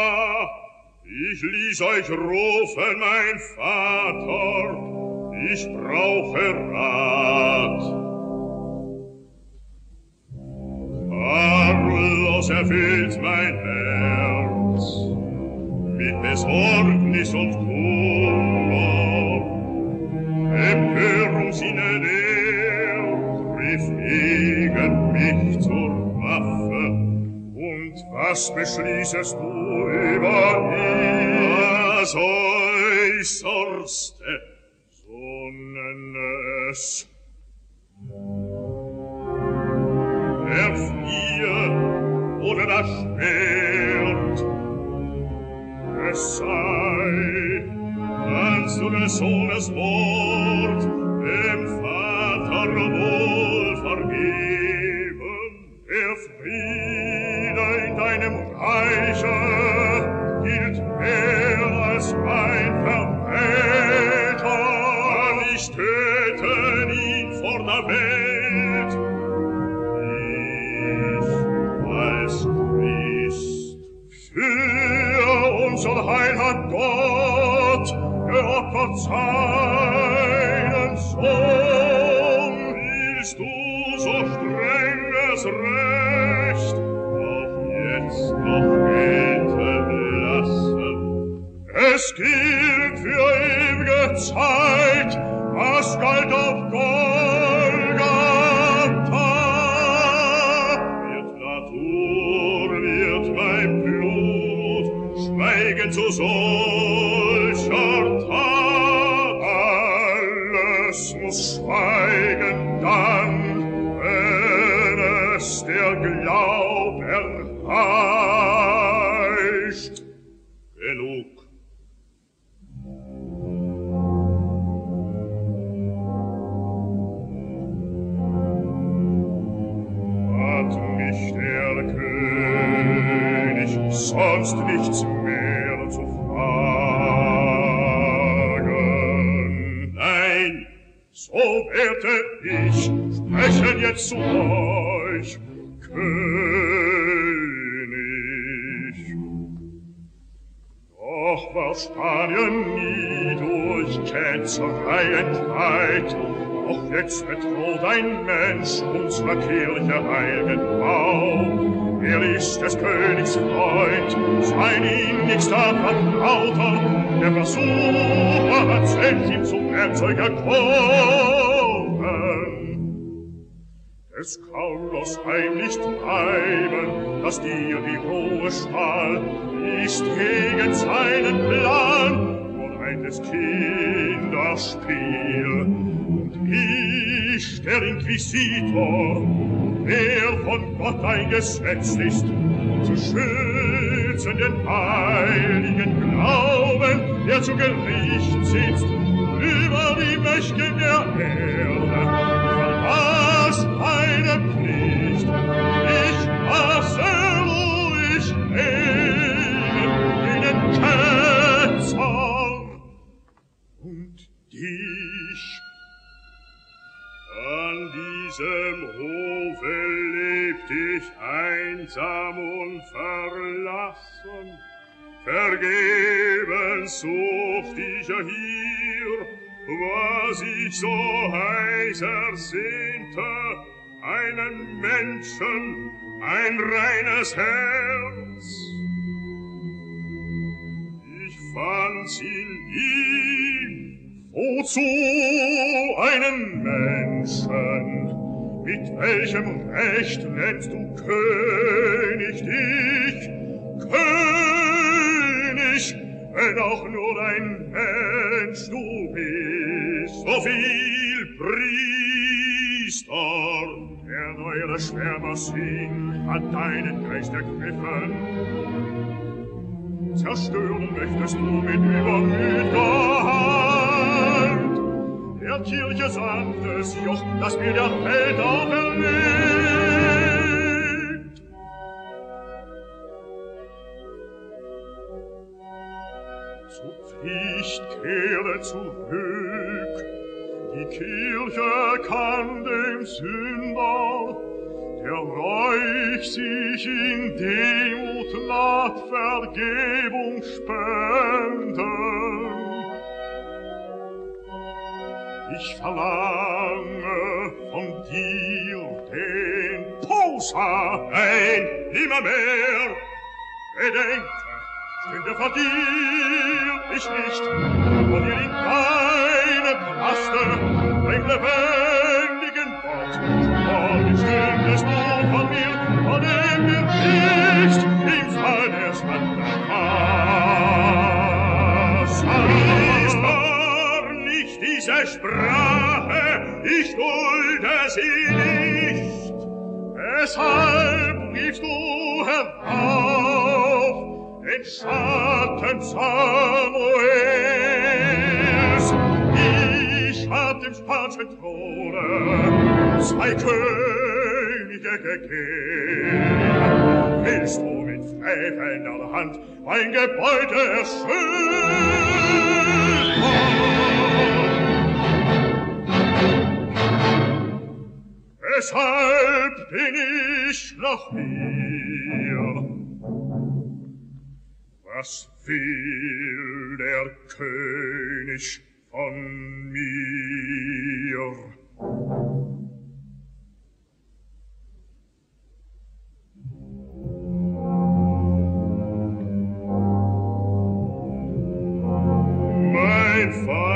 Ich ließ euch rufen, mein Vater, ich brauche Rat. Carlos erfüllt mein Herz mit Besorgnis und Kummer. Empörungsinnen rief gegen mich zur Waffe. Und was beschließest du über ihn? Das Äußerste, so nenn es. Der Fliehe oder das Schwert, es sei, als du des Sohnes Wort dem Vater wohl vergeben, der Friede in deinem Reiche gilt mehr als ein Verräter. Ich töte ihn vor der Welt. Ich als Christ für unser Heil hat Gott geopfert seinen Sohn. Willst du so strenges Recht auch jetzt noch gelten lassen? Es gilt für ewige Zeit, was galt auf Golgatha. Wird Natur, wird mein Blut schweigen zu solcher Tat. Alles muss schweigen dann, wenn es der Glaub erreicht. Genug. Hat mich der König sonst nichts mehr zu fragen? Nein, so werde ich sprechen jetzt zu euch, König. Doch war Spanien nie durch Ketzerei entweiht, doch jetzt bedroht ein Mensch unserer Kirche heiligen Bau. Er ist des Königs Freund, sein innigster Vertrauter, der Versucher hat selbst ihm zum Werkzeug erkoren. Des Carlos heimlich treiben, dass dir die Ruhe stahl, ist gegen seinen Plan nur reines Kinderspiel. Und ich, der Inquisitor, der von Gott eingesetzt ist, zu schützen den heiligen Glauben, der zu Gericht sitzt über die Mächte der Erde, vermaß meine Pflicht. Ich hasse ruhig stehen in den Ketzern und dich. An diesem Hofe lebt ich einsam und verlassen. Vergebens sucht ich hier, was ich so heiß ersehnte, einen Menschen, ein reines Herz. Ich fand's in ihm. Wozu einen Menschen? Mit welchem Recht nennst du König dich? König, wenn auch nur ein Mensch du bist. So viel Priester, der neue Schwärmersinn hat deinen Geist ergriffen. Zerstören möchtest du mit übermütiger Hand der Kirche sanftes Joch, das mir der Welt auferlegt. Zur Pflicht kehre zurück, die Kirche kann dem Sünder, der reich sich in Demut nach Vergebung spenden. Ich verlange von dir den Posa, nein, nimmermehr. Bedenke, stünde vor dir ich nicht, vor dir in deinem Palaste, ein lebendigen Wort, morgen stündest du von mir, von dem wir nicht im Fall der Schande passen. Ist gar nicht diese Sprache, ich dulde sie nicht, weshalb riefst du herauf, den Schatten Samuels? Ich hab dem spanischen Throne 2 Könige gegeben. Willst du mit frevelnder Hand mein Gebäude erschüttern? Weshalb bin ich noch hier? Was will der König von mir? Mein Vater